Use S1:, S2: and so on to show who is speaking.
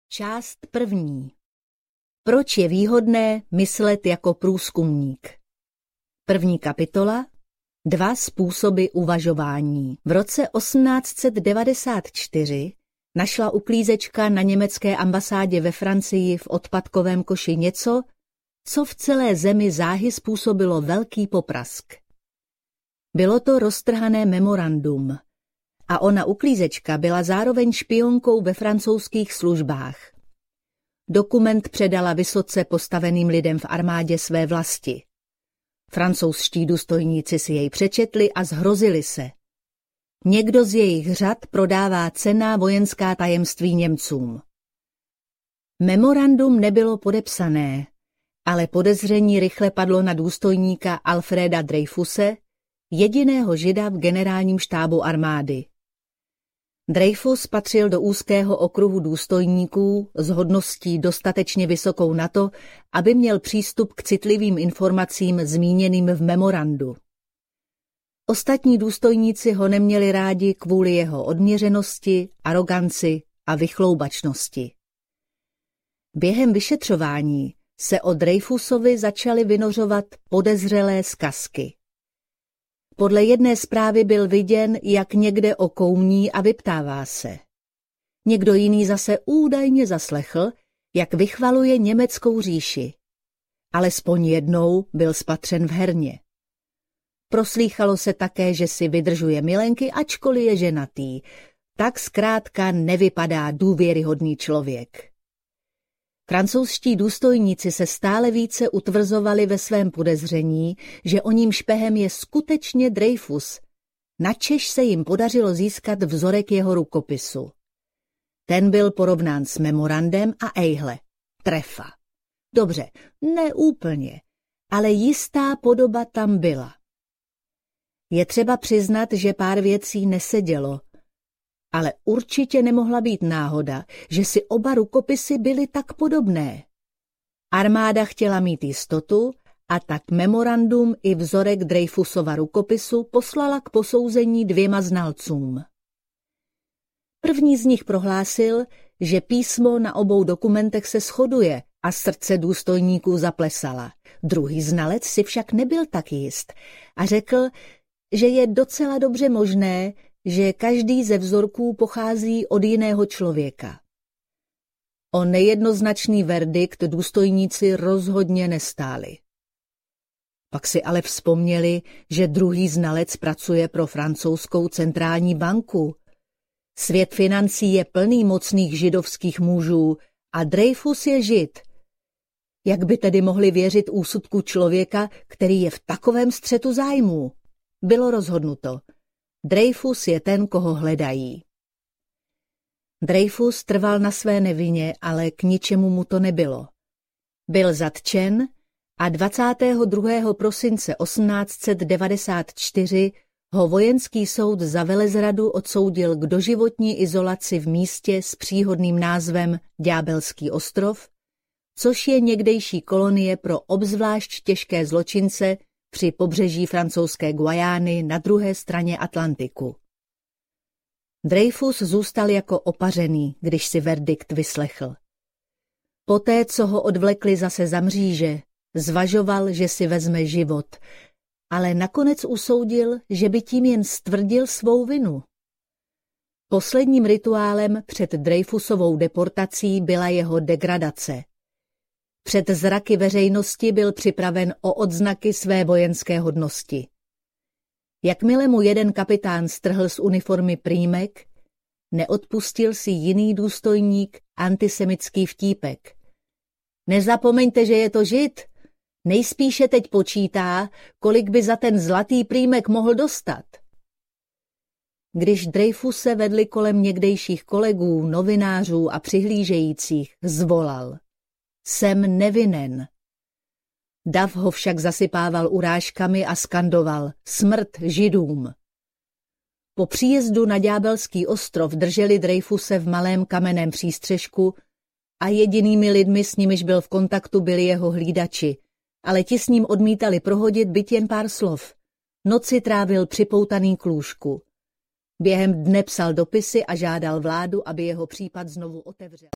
S1: Část první. Proč je výhodné myslet jako průzkumník? První kapitola. 2 způsoby uvažování. V roce 1894 našla uklízečka na německé ambasádě ve Francii v odpadkovém koši něco, co v celé zemi záhy způsobilo velký poprask. Bylo to roztrhané memorandum a ona uklízečka byla zároveň špionkou ve francouzských službách. Dokument předala vysoce postaveným lidem v armádě své vlasti. Francouzští důstojníci si jej přečetli a zhrozili se. Někdo z jejich řad prodává cenná vojenská tajemství Němcům. Memorandum nebylo podepsané, ale podezření rychle padlo na důstojníka Alfreda Dreyfuse, jediného Žida v generálním štábu armády. Dreyfus patřil do úzkého okruhu důstojníků s hodností dostatečně vysokou na to, aby měl přístup k citlivým informacím zmíněným v memorandu. Ostatní důstojníci ho neměli rádi kvůli jeho odměřenosti, aroganci a vychloubačnosti. Během vyšetřování se o Dreyfusovi začaly vynořovat podezřelé zkazky. Podle jedné zprávy byl viděn, jak někde okoumní a vyptává se. Někdo jiný zase údajně zaslechl, jak vychvaluje německou říši. Alespoň jednou byl spatřen v herně. Proslýchalo se také, že si vydržuje milenky, ačkoliv je ženatý. Tak zkrátka nevypadá důvěryhodný člověk. Francouzští důstojníci se stále více utvrzovali ve svém podezření, že oním špehem je skutečně Dreyfus, načež se jim podařilo získat vzorek jeho rukopisu. Ten byl porovnán s memorandem a ejhle, trefa. Dobře, ne úplně, ale jistá podoba tam byla. Je třeba přiznat, že pár věcí nesedělo, ale určitě nemohla být náhoda, že si oba rukopisy byly tak podobné. Armáda chtěla mít jistotu a tak memorandum i vzorek Dreyfusova rukopisu poslala k posouzení 2 znalcům. První z nich prohlásil, že písmo na obou dokumentech se shoduje a srdce důstojníků zaplesala. Druhý znalec si však nebyl tak jist a řekl, že je docela dobře možné, že každý ze vzorků pochází od jiného člověka. O nejednoznačný verdikt důstojníci rozhodně nestáli. Pak si ale vzpomněli, že druhý znalec pracuje pro francouzskou centrální banku. Svět financí je plný mocných židovských mužů a Dreyfus je Žid. Jak by tedy mohli věřit úsudku člověka, který je v takovém střetu zájmů? Bylo rozhodnuto. Dreyfus je ten, koho hledají. Dreyfus trval na své nevině, ale k ničemu mu to nebylo. Byl zatčen a 22. prosince 1894 ho vojenský soud za velezradu odsoudil k doživotní izolaci v místě s příhodným názvem Ďábelský ostrov, což je někdejší kolonie pro obzvlášť těžké zločince při pobřeží francouzské Guajány na druhé straně Atlantiku. Dreyfus zůstal jako opařený, když si verdikt vyslechl. Poté, co ho odvlekli zase za mříže, zvažoval, že si vezme život, ale nakonec usoudil, že by tím jen stvrdil svou vinu. Posledním rituálem před Dreyfusovou deportací byla jeho degradace. Před zraky veřejnosti byl připraven o odznaky své vojenské hodnosti. Jakmile mu jeden kapitán strhl z uniformy prýmek, neodpustil si jiný důstojník antisemický vtípek. Nezapomeňte, že je to Žid. Nejspíše teď počítá, kolik by za ten zlatý prýmek mohl dostat. Když Dreyfuse vedli kolem někdejších kolegů, novinářů a přihlížejících, zvolal: Jsem nevinen. Dav ho však zasypával urážkami a skandoval: Smrt Židům. Po příjezdu na Ďábelský ostrov drželi Dreyfuse v malém kamenném přístřešku a jedinými lidmi, s nimiž byl v kontaktu, byli jeho hlídači, ale ti s ním odmítali prohodit byť jen pár slov. Noci trávil připoutaný k lůžku. Během dne psal dopisy a žádal vládu, aby jeho případ znovu otevřela.